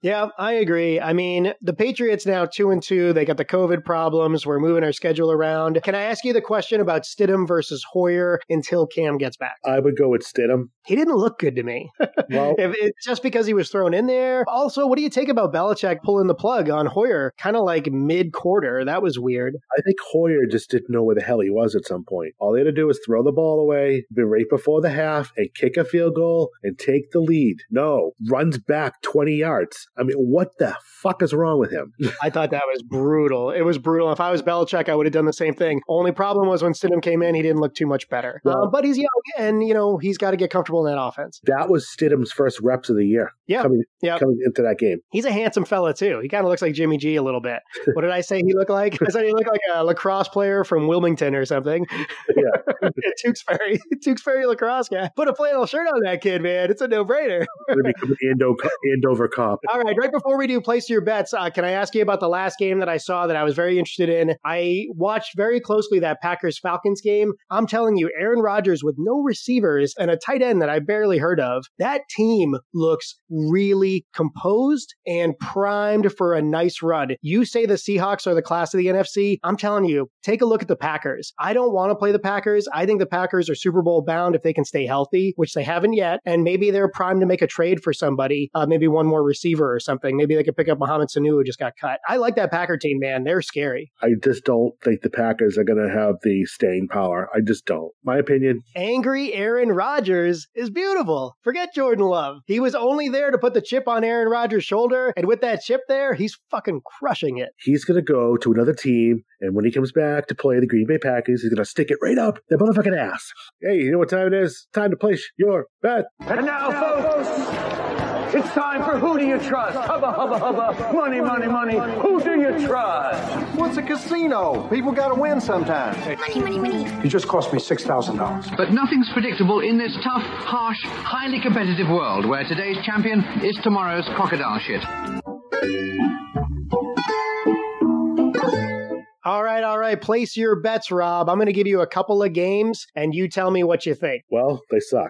Yeah, I agree. I mean, the Patriots now two and two. They got the COVID problems. We're moving our schedule around. Can I ask you the question about Stidham versus Hoyer until Cam gets back? I would go with Stidham. He didn't look good to me. Well, if it's just because he was thrown in there. Also, what do you take about Belichick pulling the plug on Hoyer? Kind of like mid-quarter. That was weird. I think Hoyer just didn't know where the hell he was at some point. All they had to do was throw the ball away, be right before the half, and kick a field goal and take the lead. No, runs back twenty yards. I mean, what the fuck is wrong with him? I thought that was brutal. It was brutal. If I was Belichick, I would have done the same thing. Only problem was when Stidham came in, he didn't look too much better. Well, uh, but he's young, and, you know, he's got to get comfortable in that offense. That was Stidham's first reps of the year. Yeah. Coming, yep. coming into that game. He's a handsome fella, too. He kind of looks like Jimmy G a little bit. What did I say he looked like? I said he looked like a lacrosse player from Wilmington or something. Yeah. Tewksbury. Tewksbury lacrosse guy. Put a flannel shirt on that kid, man. It's a no-brainer. Become an Ando, Andover cop. All right. Right before we do place your bets, uh, can I ask you about the last game that I saw that I was very interested in? I watched very closely that Packers-Falcons game. I'm telling you, Aaron Rodgers with no receivers and a tight end that I barely heard of, that team looks really composed and primed for a nice run. You say the Seahawks are the class of the N F C. I'm telling you, take a look at the Packers. I don't want to play the Packers. I think the Packers are Super Bowl bound if they can stay healthy, which they haven't yet. And maybe they're primed to make a trade for somebody, uh, maybe one more receiver or something. Maybe they could pick up Mohamed Sanu who just got cut. I like that Packer team, man. They're scary. I just don't think the Packers are going to have the staying power. I just don't. My opinion. Angry Aaron Rodgers is beautiful. Forget Jordan Love. He was only there to put the chip on Aaron Rodgers' shoulder, and with that chip there, he's fucking crushing it. He's going to go to another team, and when he comes back to play the Green Bay Packers, he's going to stick it right up their motherfucking ass. Hey, you know what time it is? Time to place your bet. And now, folks, it's time for Who Do You Trust? Hubba, hubba, hubba. Money, money, money. Who do you trust? What's a casino? People got to win sometimes. Money, money, money. You just cost me six thousand dollars. But nothing's predictable in this tough, harsh, highly competitive world where today's champion is tomorrow's crocodile shit. All right, all right. Place your bets, Rob. I'm going to give you a couple of games, and you tell me what you think. Well, they suck.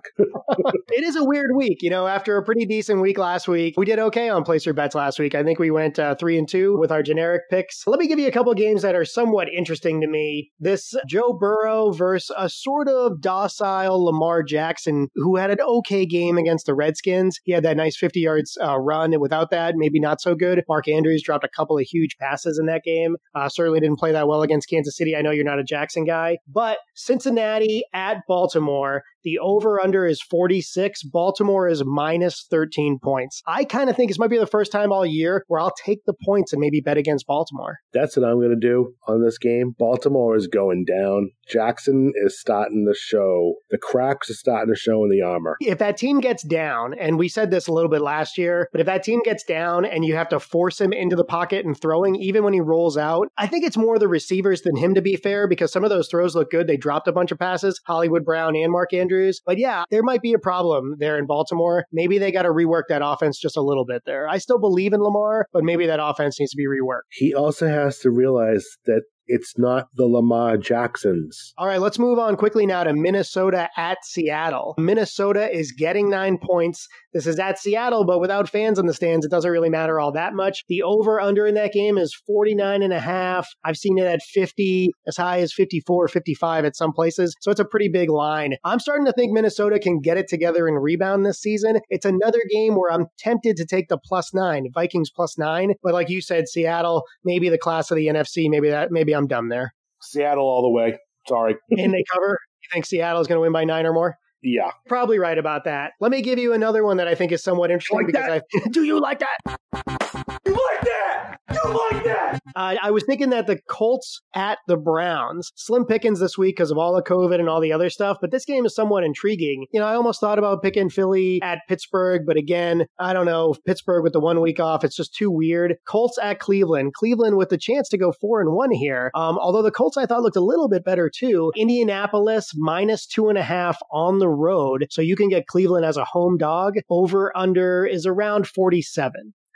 It is a weird week. You know, after a pretty decent week last week, we did okay on Place Your Bets last week. I think we went uh, three and two with our generic picks. Let me give you a couple of games that are somewhat interesting to me. This Joe Burrow versus a sort of docile Lamar Jackson, who had an okay game against the Redskins. He had that nice fifty yards uh, run, and without that, maybe not so good. Mark Andrews dropped a couple of huge passes in that game. Uh, certainly didn't play that well against Kansas City. I know you're not a Jackson guy, but Cincinnati at Baltimore, the over-under is forty-six. Baltimore is minus thirteen points. I kind of think this might be the first time all year where I'll take the points and maybe bet against Baltimore. That's what I'm going to do on this game. Baltimore is going down. Jackson is starting to show. The cracks are starting to show in the armor. If that team gets down, and we said this a little bit last year, but if that team gets down and you have to force him into the pocket and throwing, even when he rolls out, I think it's more the receivers than him, to be fair, because some of those throws look good. They dropped a bunch of passes, Hollywood Brown and Mark Andrews. But yeah, there might be a problem there in Baltimore. Maybe they got to rework that offense just a little bit there. I still believe in Lamar, but maybe that offense needs to be reworked. He also has to realize that it's not the Lamar Jacksons. All right, let's move on quickly now to Minnesota at Seattle. Minnesota is getting nine points. This is at Seattle, but without fans in the stands, it doesn't really matter all that much. The over-under in that game is forty-nine and a half. I've seen it at fifty, as high as fifty-four, fifty-five at some places. So it's a pretty big line. I'm starting to think Minnesota can get it together and rebound this season. It's another game where I'm tempted to take the plus nine, Vikings plus nine. But like you said, Seattle, maybe the class of the N F C, maybe that, maybe I'm dumb there. Seattle all the way. Sorry. And they cover? You think Seattle's going to win by nine or more? Yeah. Probably right about that. Let me give you another one that I think is somewhat interesting. Like because I do you like that? You like that? You like that? Uh, I was thinking that the Colts at the Browns, slim pickings this week because of all the COVID and all the other stuff, but this game is somewhat intriguing. You know, I almost thought about picking Philly at Pittsburgh, but again, I don't know, Pittsburgh with the one week off, it's just too weird. Colts at Cleveland. Cleveland with the chance to go four and one here. Um, although the Colts I thought looked a little bit better too. Indianapolis minus two and a half on the road, so you can get Cleveland as a home dog. Over under is around forty-seven.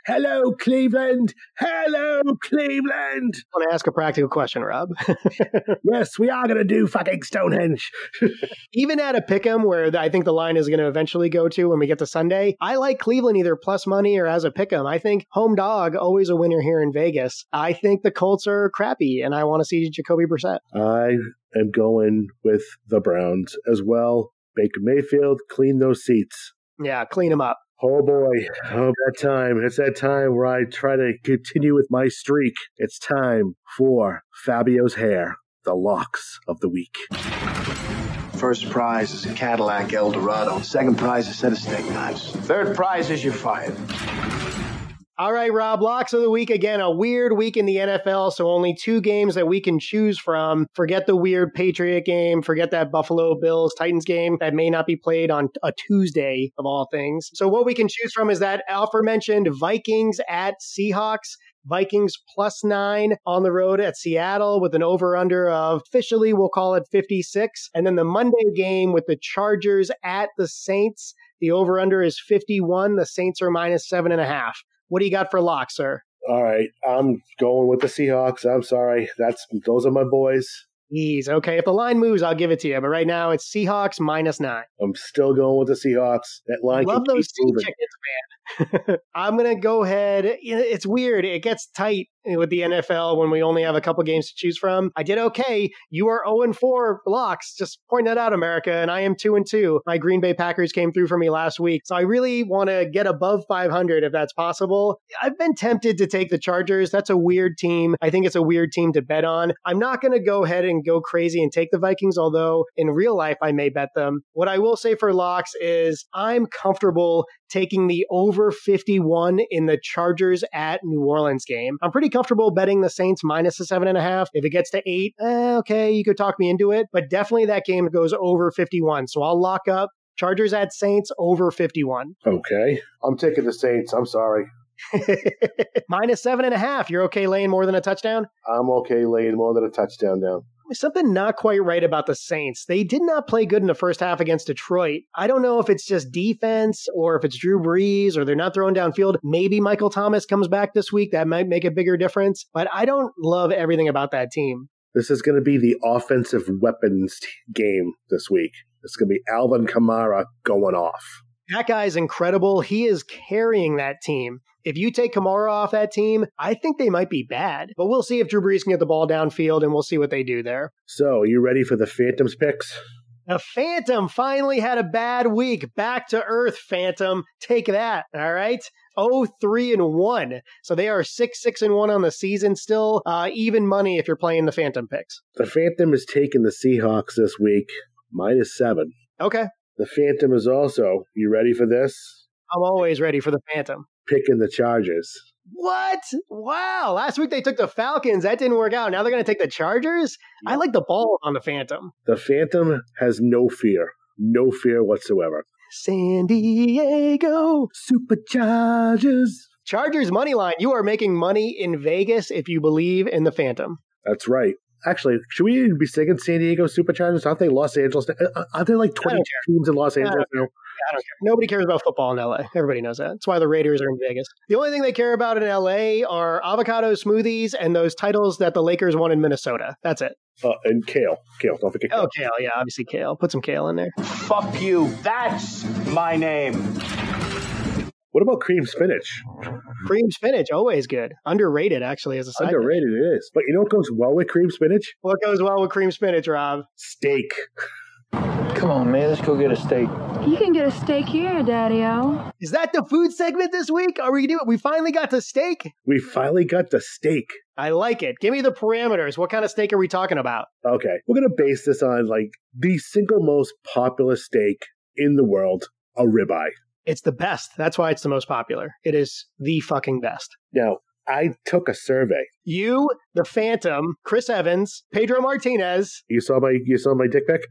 Hello, Cleveland. Hello, Cleveland. I want to ask a practical question, Rob. Yes, we are going to do fucking Stonehenge. Even at a pick'em where I think the line is going to eventually go to when we get to Sunday, I like Cleveland either plus money or as a pick'em. I think home dog, always a winner here in Vegas. I think the Colts are crappy, and I want to see Jacoby Brissett. I am going with the Browns as well. Baker Mayfield, clean those seats. Yeah, clean them up. Oh boy, oh that time. It's that time where I try to continue with my streak. It's time for Fabio's hair, the locks of the week. First prize is a Cadillac Eldorado. Second prize is a set of steak knives. Third prize is you're fired. All right, Rob, locks of the week. Again, a weird week in the N F L, so only two games that we can choose from. Forget the weird Patriot game. Forget that Buffalo Bills-Titans game that may not be played on a Tuesday, of all things. So what we can choose from is that aforementioned Vikings at Seahawks. Vikings plus nine on the road at Seattle with an over-under of, officially we'll call it fifty-six. And then the Monday game with the Chargers at the Saints. The over-under is fifty-one. The Saints are minus seven and a half. What do you got for lock, sir? All right, I'm going with the Seahawks. I'm sorry. That's those are my boys. Ease. Okay, if the line moves, I'll give it to you. But right now, it's Seahawks minus nine. I'm still going with the Seahawks. That line Love can those keep sea moving. chickens, man. I'm going to go ahead. It's weird. It gets tight with the N F L when we only have a couple games to choose from. I did okay. You are oh and four locks. Just point that out, America. And I am two and two. My Green Bay Packers came through for me last week. So I really want to get above five hundred if that's possible. I've been tempted to take the Chargers. That's a weird team. I think it's a weird team to bet on. I'm not going to go ahead and go crazy and take the Vikings, although in real life I may bet them. What I will say for locks is I'm comfortable taking the over fifty-one in the Chargers at New Orleans game. I'm pretty comfortable betting the Saints minus a seven and a half. If it gets to eight, eh, okay, you could talk me into it, but definitely that game goes over fifty-one. So I'll lock up Chargers at Saints over fifty-one. Okay. I'm taking the Saints. I'm sorry. Minus seven and a half. You're okay laying more than a touchdown? I'm okay laying more than a touchdown down. Something not quite right about the Saints. They did not play good in the first half against Detroit. I don't know if it's just defense or if it's Drew Brees or they're not throwing downfield. Maybe Michael Thomas comes back this week. That might make a bigger difference. But I don't love everything about that team. This is going to be the offensive weapons t- game this week. It's going to be Alvin Kamara going off. That guy's incredible. He is carrying that team. If you take Kamara off that team, I think they might be bad. But we'll see if Drew Brees can get the ball downfield, and we'll see what they do there. So, are you ready for the Phantoms picks? The Phantom finally had a bad week. Back to earth, Phantom. Take that, all right? oh, three and one. So they are six, six and one on the season still. Uh, even money if you're playing the Phantom picks. The Phantom is taking the Seahawks this week, minus seven. Okay. The Phantom is also, you ready for this? I'm always ready for the Phantom. Picking the Chargers. What? Wow. Last week they took the Falcons. That didn't work out. Now they're going to take the Chargers? I like the ball on the Phantom. The Phantom has no fear. No fear whatsoever. San Diego Superchargers. Chargers money line. You are making money in Vegas if you believe in the Phantom. That's right. Actually, should we be singing San Diego Superchargers? Aren't they Los Angeles? Aren't there like twenty teams in Los Angeles now? I don't care. Nobody cares about football in L A. Everybody knows that. That's why the Raiders are in Vegas. The only thing they care about in L A are avocado smoothies and those titles that the Lakers won in Minnesota. That's it. Uh, and kale. Kale. Don't forget kale. Oh, kale. Yeah, obviously kale. Put some kale in there. Fuck you. That's my name. What about cream spinach? Cream spinach, always good. Underrated, actually, as a side Underrated dish. it is. But you know what goes well with cream spinach? What goes well with cream spinach, Rob? Steak. Come on, man. Let's go get a steak. You can get a steak here, Daddy-O. Is that the food segment this week? Are we doing? We finally got to steak? We finally got the steak. I like it. Give me the parameters. What kind of steak are we talking about? Okay. We're going to base this on like the single most popular steak in the world, a ribeye. It's the best. That's why it's the most popular. It is the fucking best. Now, I took a survey. You, the Phantom, Chris Evans, Pedro Martinez. You saw my you saw my dick pic?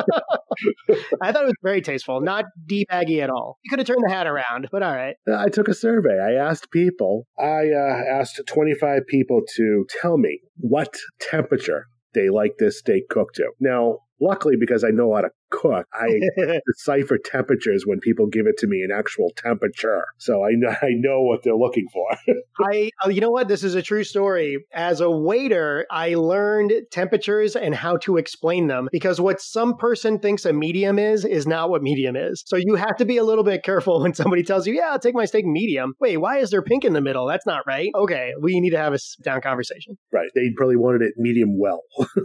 I thought it was very tasteful, not D-baggy at all. You could have turned the hat around, but all right. I took a survey. I asked people. I uh, asked twenty-five people to tell me what temperature they like this steak cooked to. Now, luckily, because I know how to cook, I decipher temperatures when people give it to me in actual temperature. So I know, I know what they're looking for. I, uh, you know what? This is a true story. As a waiter, I learned temperatures and how to explain them because what some person thinks a medium is, is not what medium is. So you have to be a little bit careful when somebody tells you, yeah, I'll take my steak medium. Wait, why is there pink in the middle? That's not right. Okay, we need to have a sit-down conversation. Right. They probably wanted it medium well.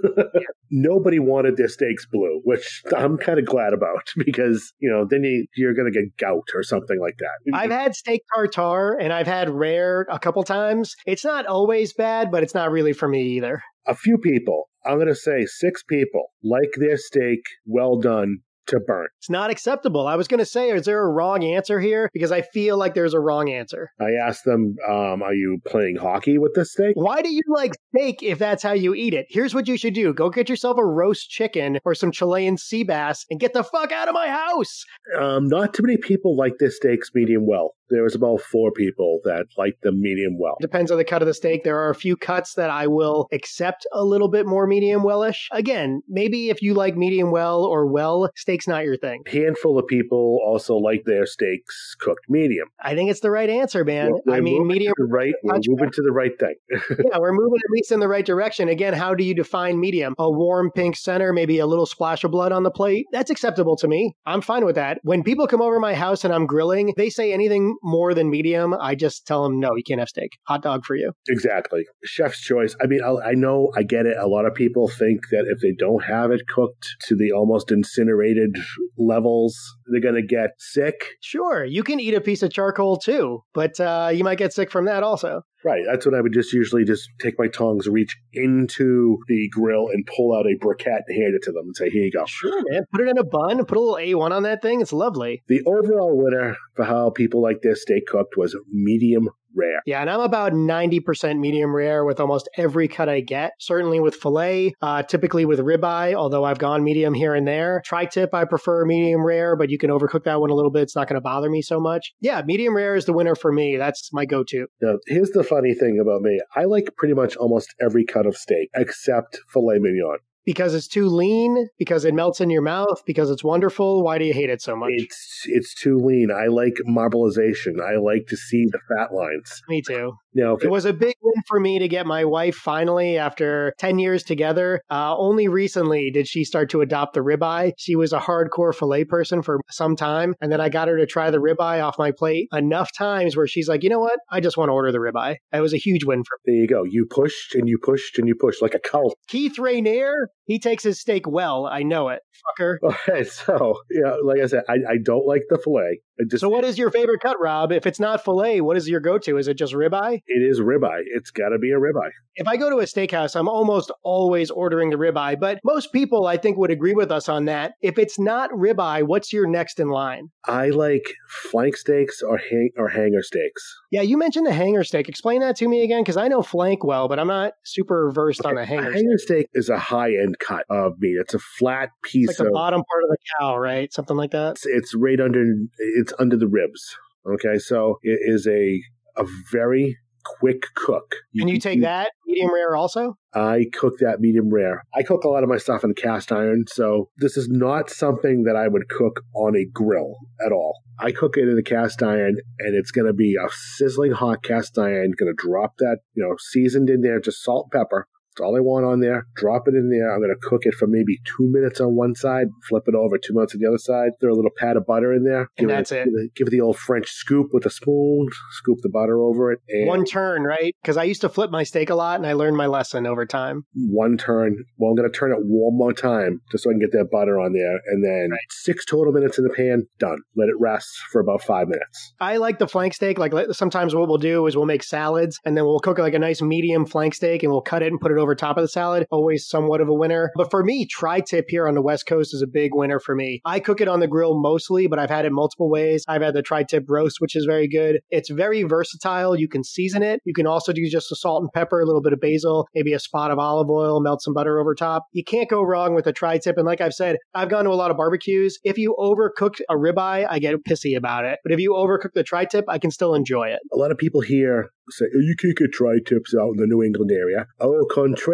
Nobody wanted their steaks blue, which I'm kind of glad about because, you know, then you, you're going to get gout or something like that. I've had steak tartare and I've had rare a couple times. It's not always bad, but it's not really for me either. A few people, I'm going to say six people, like their steak well done to burnt. It's not acceptable. I was going to say, is there a wrong answer here? Because I feel like there's a wrong answer. I asked them, um, are you playing hockey with this steak? Why do you like steak if that's how you eat it? Here's what you should do. Go get yourself a roast chicken or some Chilean sea bass and get the fuck out of my house. Um, not too many people like their steaks medium well. There was about four people that liked them medium well. Depends on the cut of the steak. There are a few cuts that I will accept a little bit more medium well-ish. Again, maybe if you like medium well or well, steak's not your thing. A handful of people also like their steaks cooked medium. I think it's the right answer, man. We're I mean, medium. To the right, we're moving to the right thing. Yeah, we're moving at least in the right direction. Again, how do you define medium? A warm pink center, maybe a little splash of blood on the plate. That's acceptable to me. I'm fine with that. When people come over my house and I'm grilling, they say anything more than medium, I just tell them, no, you can't have steak. Hot dog for you. Exactly. Chef's choice. I mean, I, I know, I get it. A lot of people think that if they don't have it cooked to the almost incinerated levels, they're going to get sick. Sure, you can eat a piece of charcoal too, but uh, you might get sick from that also. Right. That's what I would just usually just take my tongs, reach into the grill and pull out a briquette and hand it to them and say, here you go. Sure, man. Put it in a bun, put a little A one on that thing. It's lovely. The overall winner for how people like their steak cooked was medium rare. Yeah, and I'm about ninety percent medium rare with almost every cut I get. Certainly with filet, uh, typically with ribeye, although I've gone medium here and there. Tri-tip, I prefer medium rare, but you can overcook that one a little bit. It's not going to bother me so much. Yeah, medium rare is the winner for me. That's my go-to. Now, here's the funny thing about me. I like pretty much almost every cut of steak except filet mignon. Because it's too lean, because it melts in your mouth, because it's wonderful. Why do you hate it so much? It's it's too lean. I like marbleization. I like to see the fat lines. Me too. You know, it, it was a big win for me to get my wife finally, after ten years together. Uh, only recently did she start to adopt the ribeye. She was a hardcore filet person for some time. And then I got her to try the ribeye off my plate enough times where she's like, you know what? I just want to order the ribeye. It was a huge win for me. There you go. You pushed and you pushed and you pushed like a cult. Keith Rainier, he takes his steak well. I know it. Fucker. Okay, so, yeah, like I said, I, I don't like the filet. Just, so what is your favorite cut, Rob? If it's not filet, what is your go-to? Is it just ribeye? It is ribeye. It's got to be a ribeye. If I go to a steakhouse, I'm almost always ordering the ribeye, but most people, I think, would agree with us on that. If it's not ribeye, what's your next in line? I like flank steaks or hang- or hanger steaks. Yeah, you mentioned the hanger steak. Explain that to me again, because I know flank well, but I'm not super versed okay. on the hanger steak. A hanger steak. steak is a high-end cut of meat. It's a flat piece it's like of... the bottom part of the cow, right? Something like that? It's, it's right under... It's under the ribs. Okay, so it is a a very quick cook. You, Can you take that medium rare also? I cook that medium rare. I cook a lot of my stuff in cast iron, so this is not something that I would cook on a grill at all. I cook it in a cast iron, and it's going to be a sizzling hot cast iron. Going to drop that, you know, seasoned in there, just salt and pepper. That's all I want on there. Drop it in there. I'm going to cook it for maybe two minutes on one side, flip it over two minutes on the other side, throw a little pat of butter in there. And that's it. it. Give, it. give it the old French scoop with a spoon, scoop the butter over it. And one turn, right? Because I used to flip my steak a lot, and I learned my lesson over time. One turn. Well, I'm going to turn it one more time just so I can get that butter on there. And then right. six total minutes in the pan, done. Let it rest for about five minutes. I like the flank steak. Like sometimes what we'll do is we'll make salads, and then we'll cook like a nice medium flank steak, and we'll cut it and put it over top of the salad. Always somewhat of a winner. But for me, tri-tip here on the West Coast is a big winner for me. I cook it on the grill mostly, but I've had it multiple ways. I've had the tri-tip roast, which is very good. It's very versatile. You can season it. You can also do just a salt and pepper, a little bit of basil, maybe a spot of olive oil, melt some butter over top. You can't go wrong with a tri-tip. And like I've said, I've gone to a lot of barbecues. If you overcook a ribeye, I get pissy about it. But if you overcook the tri-tip, I can still enjoy it. A lot of people here say, oh, you can't get tri-tips out in the New England area. Au contraire.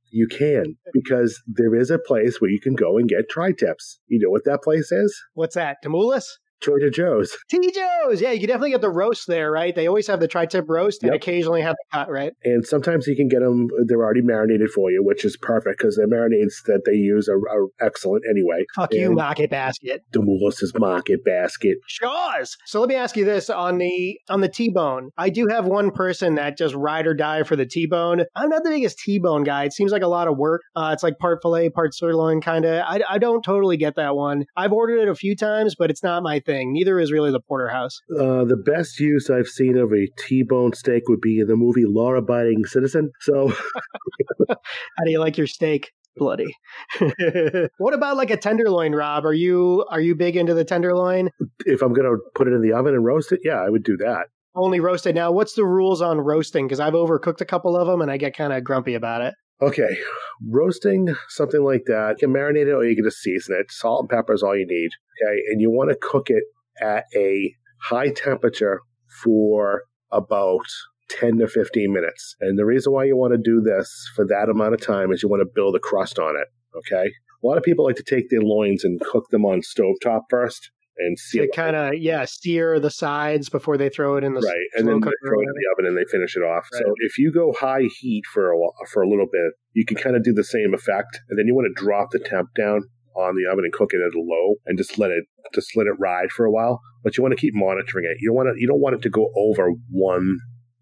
You can, because there is a place where you can go and get tri-tips. You know what that place is? What's that? Tamaulipas? Trader Joe's. T. Joe's. Yeah, you can definitely get the roast there, right? They always have the tri-tip roast and Yep. occasionally have the cut, right? And sometimes you can get them, they're already marinated for you, which is perfect because the marinades that they use are, are excellent anyway. Fuck and you, Market Basket. Demoulas' Market Basket. Shaws. So let me ask you this on the on the T-bone. I do have one person that just ride or die for the T-bone. I'm not the biggest T-bone guy. It seems like a lot of work. Uh, it's like part filet, part sirloin kind of. I, I don't totally get that one. I've ordered it a few times, but it's not my thing. Neither is really the porterhouse. Uh, the best use I've seen of a T-bone steak would be in the movie Law-Abiding Citizen. So, how do you like your steak? Bloody. What about like a tenderloin, Rob? Are you are you big into the tenderloin? If I'm going to put it in the oven and roast it, yeah, I would do that. Only roasted. Now, what's the rules on roasting? Because I've overcooked a couple of them and I get kind of grumpy about it. Okay, roasting something like that, you can marinate it or you can just season it. Salt and pepper is all you need. Okay, and you want to cook it at a high temperature for about ten to fifteen minutes. And the reason why you want to do this for that amount of time is you want to build a crust on it, okay? A lot of people like to take their loins and cook them on stovetop first and seal it. kind of, yeah, sear the sides before they throw it in the right, and then they throw it in the oven and they finish it off. Right. So if you go high heat for a, for a little bit, you can kind of do the same effect, and then you want to drop the temp down on the oven and cook it at a low and just let it just let it ride for a while. But you want to keep monitoring it. You don't want to you don't want it to go over one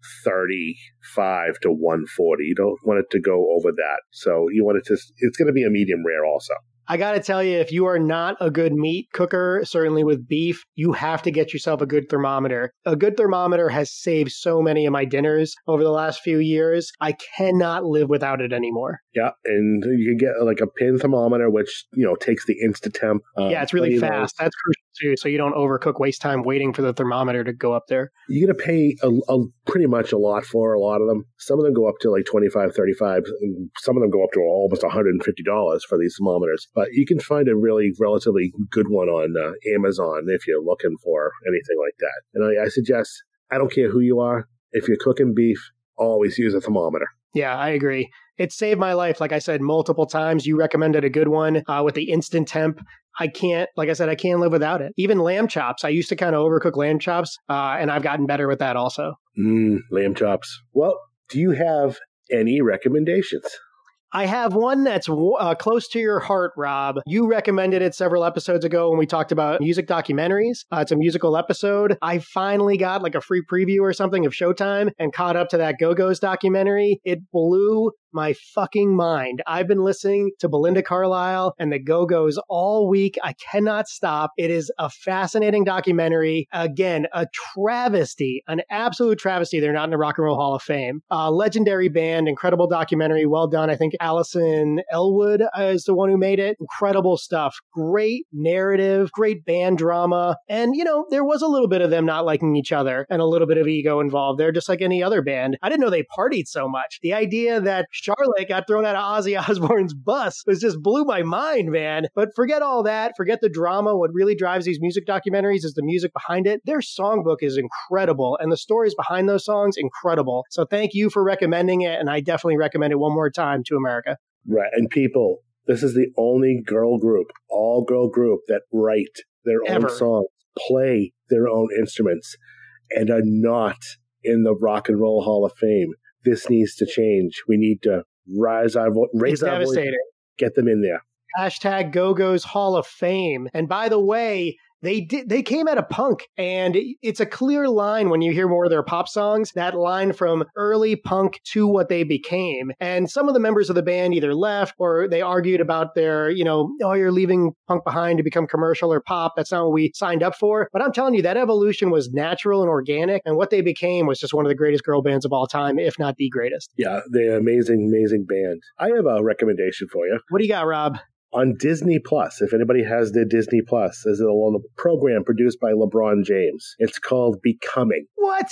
thirty-five to one forty. You don't want it to go over that. So you want it to it's going to be a medium rare also. I got to tell you, if you are not a good meat cooker, certainly with beef, you have to get yourself a good thermometer. A good thermometer has saved so many of my dinners over the last few years. I cannot live without it anymore. Yeah, and you can get like a pin thermometer, which, you know, takes the Instatemp. Um, yeah, it's really fast. That's crucial too, so you don't overcook, waste time waiting for the thermometer to go up there. You're going to pay a, a, pretty much a lot for a lot of them. Some of them go up to like twenty-five, thirty-five. And some of them go up to almost one hundred fifty dollars for these thermometers. But you can find a really relatively good one on uh, Amazon if you're looking for anything like that. And I, I suggest, I don't care who you are, if you're cooking beef, always use a thermometer. Yeah, I agree. It saved my life, like I said, multiple times. You recommended a good one uh, with the instant temp. I can't, like I said, I can't live without it. Even lamb chops. I used to kind of overcook lamb chops, uh, and I've gotten better with that also. Mm, lamb chops. Well, do you have any recommendations? I have one that's uh, close to your heart, Rob. You recommended it several episodes ago when we talked about music documentaries. Uh, it's a musical episode. I finally got like a free preview or something of Showtime and caught up to that Go-Go's documentary. It blew my fucking mind. I've been listening to Belinda Carlisle and the Go-Go's all week. I cannot stop. It is a fascinating documentary. Again, a travesty, an absolute travesty. They're not in the Rock and Roll Hall of Fame. Uh, legendary band, incredible documentary. Well done. I think Allison Elwood is the one who made it. Incredible stuff. Great narrative, great band drama. And, you know, there was a little bit of them not liking each other and a little bit of ego involved there, just like any other band. I didn't know they partied so much. The idea that Charlotte got thrown out of Ozzy Osbourne's bus was just blew my mind, man. But forget all that. Forget the drama. What really drives these music documentaries is the music behind it. Their songbook is incredible, and the stories behind those songs, incredible. So thank you for recommending it, and I definitely recommend it one more time to America. Right. And people, this is the only girl group, all girl group that write their Ever. own songs, play their own instruments, and are not in the Rock and Roll Hall of Fame. This needs to change. We need to rise our vo- raise it's our devastating. voice, get them in there. Hashtag Go-Go's Hall of Fame. And by the way, They did. They came out of punk, and it's a clear line when you hear more of their pop songs, that line from early punk to what they became. And some of the members of the band either left or they argued about their, you know, oh, you're leaving punk behind to become commercial or pop. That's not what we signed up for. But I'm telling you, that evolution was natural and organic, and what they became was just one of the greatest girl bands of all time, if not the greatest. Yeah, they're amazing, amazing band. I have a recommendation for you. What do you got, Rob? On Disney Plus, if anybody has their Disney Plus, there's a little program produced by LeBron James. It's called Becoming. What?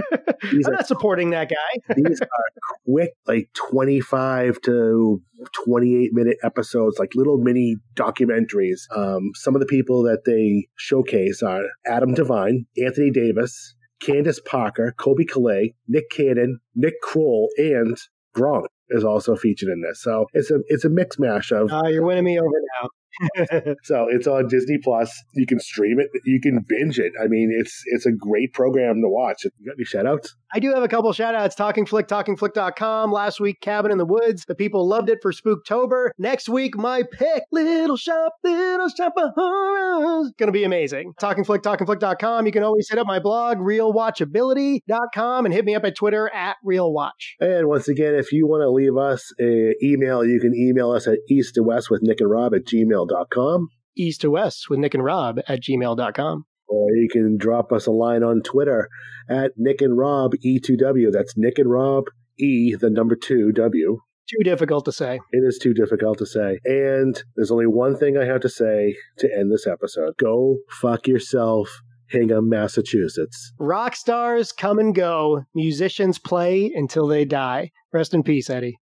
I'm are, not supporting that guy. These are quick, like twenty-five to twenty-eight minute episodes, like little mini documentaries. Um, some of the people that they showcase are Adam Devine, Anthony Davis, Candace Parker, Kobe Calais, Nick Cannon, Nick Kroll, and Gronk. is also featured in this. So it's a it's a mix mash of. Uh, you're winning me over now. So it's on Disney Plus. You can stream it. You can binge it. I mean, it's it's a great program to watch. You got any shout outs? I do have a couple shout outs. Talking Flick, talking flick dot com. Last week, Cabin in the Woods. The people loved it for Spooktober. Next week, my pick, Little Shop, Little Shop of Horrors. Gonna be amazing. Talking Flick, talking flick dot com. You can always hit up my blog, real watchability dot com, and hit me up at Twitter at realwatch. And once again, if you want to leave us an email, you can email us at east to west with Nick and Rob at gmail dot com. East to West with Nick and Rob at gmail dot com. Or you can drop us a line on Twitter at Nick and Rob E two W. That's Nick and Rob E, the number two W. Too difficult to say. It is too difficult to say. And there's only one thing I have to say to end this episode. Go fuck yourself, Hingham, Massachusetts. Rock stars come and go. Musicians play until they die. Rest in peace, Eddie.